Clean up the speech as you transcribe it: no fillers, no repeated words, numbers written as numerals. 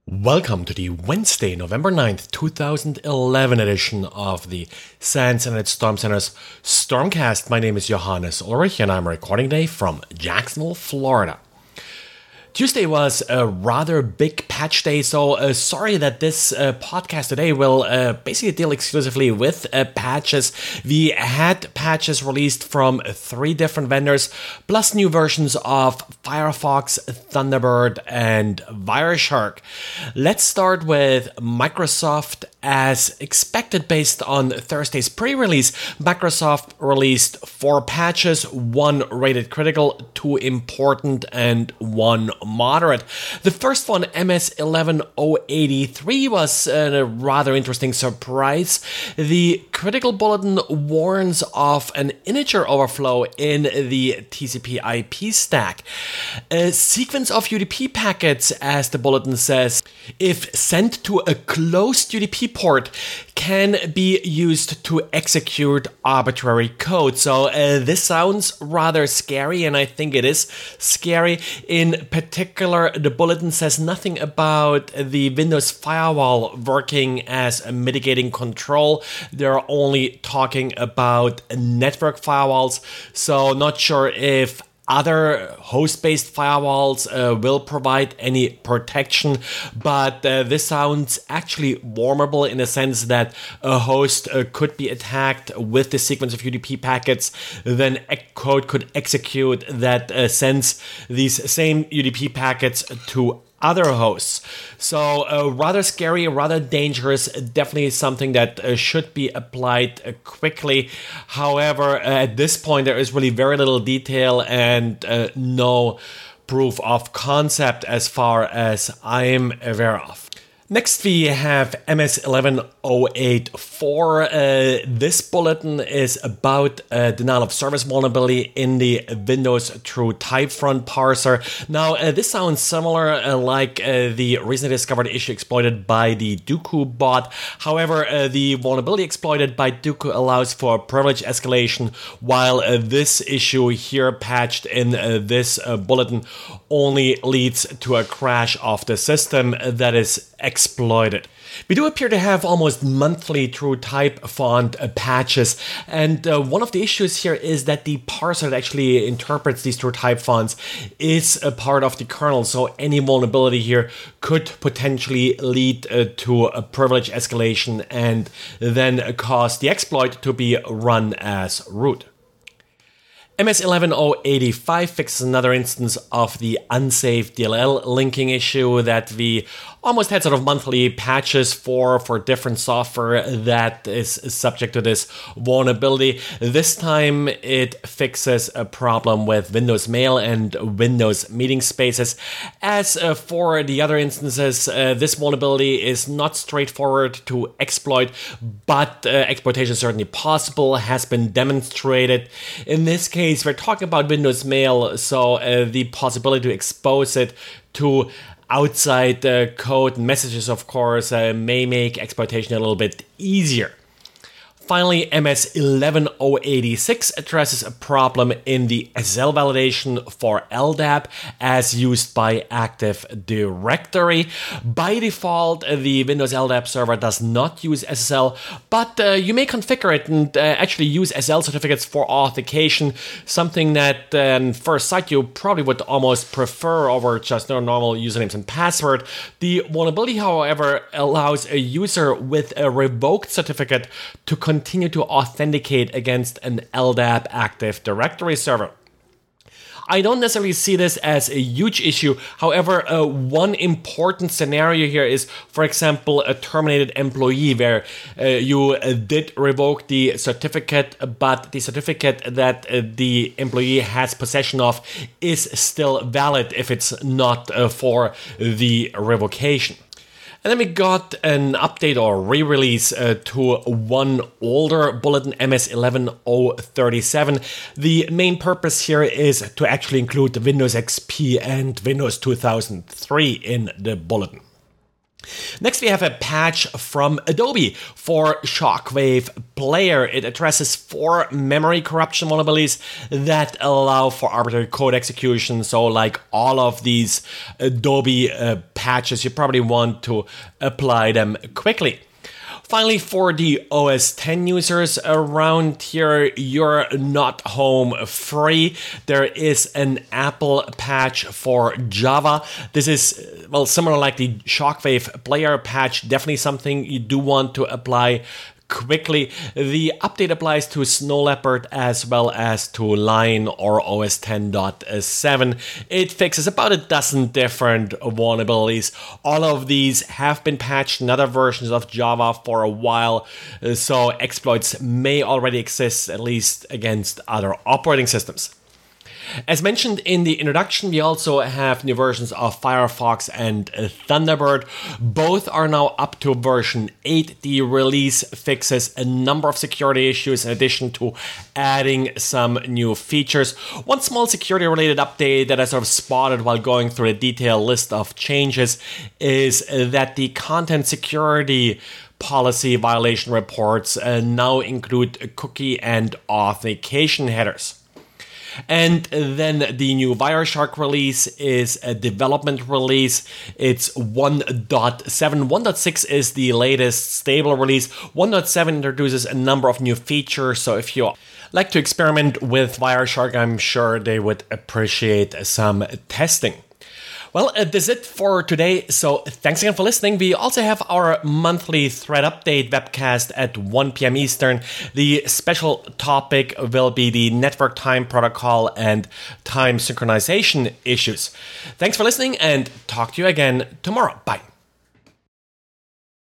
Welcome to the Wednesday, November 9th, 2011 edition of the SANS Internet Storm Center's Stormcast. My name is Johannes Ulrich and I'm recording today from Jacksonville, Florida. Tuesday was a rather big patch day, so sorry that this podcast today will basically deal exclusively with patches. We had patches released from 3 different vendors, plus new versions of Firefox, Thunderbird, and Wireshark. Let's start with Microsoft. As expected based on Thursday's pre-release, Microsoft released 4 patches, 1 rated critical, 2 important, and 1 moderate. The first one, MS11083, was a rather interesting surprise. The critical bulletin warns of an integer overflow in the TCP/IP stack. A sequence of UDP packets, as the bulletin says, if sent to a closed UDP port, can be used to execute arbitrary code. So this sounds rather scary, and I think it is scary. In particular, the bulletin says nothing about the Windows firewall working as a mitigating control. They're only talking about network firewalls, so not sure if other host-based firewalls will provide any protection, but this sounds actually warmable in the sense that a host could be attacked with the sequence of UDP packets, then code could execute that sends these same UDP packets to other hosts. So rather scary, rather dangerous, definitely something that should be applied quickly. However, at this point, there is really very little detail and no proof of concept as far as I'm aware of. Next, we have MS11084. This bulletin is about denial of service vulnerability in the Windows through Typefront parser. Now, this sounds similar like the recently discovered issue exploited by the Dooku bot. However, the vulnerability exploited by Dooku allows for privilege escalation, while this issue here patched in this bulletin only leads to a crash of the system that is exploited. We do appear to have almost monthly true type font patches, and one of the issues here is that the parser that actually interprets these true type fonts is a part of the kernel, so any vulnerability here could potentially lead to a privilege escalation and then cause the exploit to be run as root. MS11085 fixes another instance of the unsafe DLL linking issue that we almost had sort of monthly patches for different software that is subject to this vulnerability. This time it fixes a problem with Windows Mail and Windows Meeting Spaces. As for the other instances, this vulnerability is not straightforward to exploit, but exploitation is certainly possible, has been demonstrated. In this case, we're talking about Windows Mail, so the possibility to expose it to outside code messages, of course, may make exploitation a little bit easier. Finally, MS11086 addresses a problem in the SSL validation for LDAP as used by Active Directory. By default, the Windows LDAP server does not use SSL, but you may configure it and actually use SSL certificates for authentication, something that first sight you probably would almost prefer over just normal usernames and password. The vulnerability, however, allows a user with a revoked certificate to continue to authenticate against an LDAP Active Directory server. I don't necessarily see this as a huge issue. However, one important scenario here is, for example, a terminated employee where you did revoke the certificate, but the certificate that the employee has possession of is still valid if it's not for the revocation. And then we got an update or re-release to one older bulletin, MS11037. The main purpose here is to actually include the Windows XP and Windows 2003 in the bulletin. Next, we have a patch from Adobe for Shockwave Player. It addresses 4 memory corruption vulnerabilities that allow for arbitrary code execution. So like all of these Adobe patches, you probably want to apply them quickly. Finally, for the OS X users around here, you're not home free. There is an Apple patch for Java. This is, well, similar like the Shockwave Player patch, definitely something you do want to apply quickly. The update applies to Snow Leopard as well as to Lion or OS 10.7. It fixes about a dozen different vulnerabilities. All of these have been patched in other versions of Java for a while, so exploits may already exist, at least against other operating systems. As mentioned in the introduction, we also have new versions of Firefox and Thunderbird. Both are now up to version 8. The release fixes a number of security issues in addition to adding some new features. One small security-related update that I sort of spotted while going through a detailed list of changes is that the content security policy violation reports now include cookie and authentication headers. And then the new Wireshark release is a development release. It's 1.7. 1.6 is the latest stable release. 1.7 introduces a number of new features. So if you like to experiment with Wireshark, I'm sure they would appreciate some testing. Well, that's it for today. So thanks again for listening. We also have our monthly thread update webcast at 1 p.m. Eastern. The special topic will be the network time protocol and time synchronization issues. Thanks for listening and talk to you again tomorrow. Bye.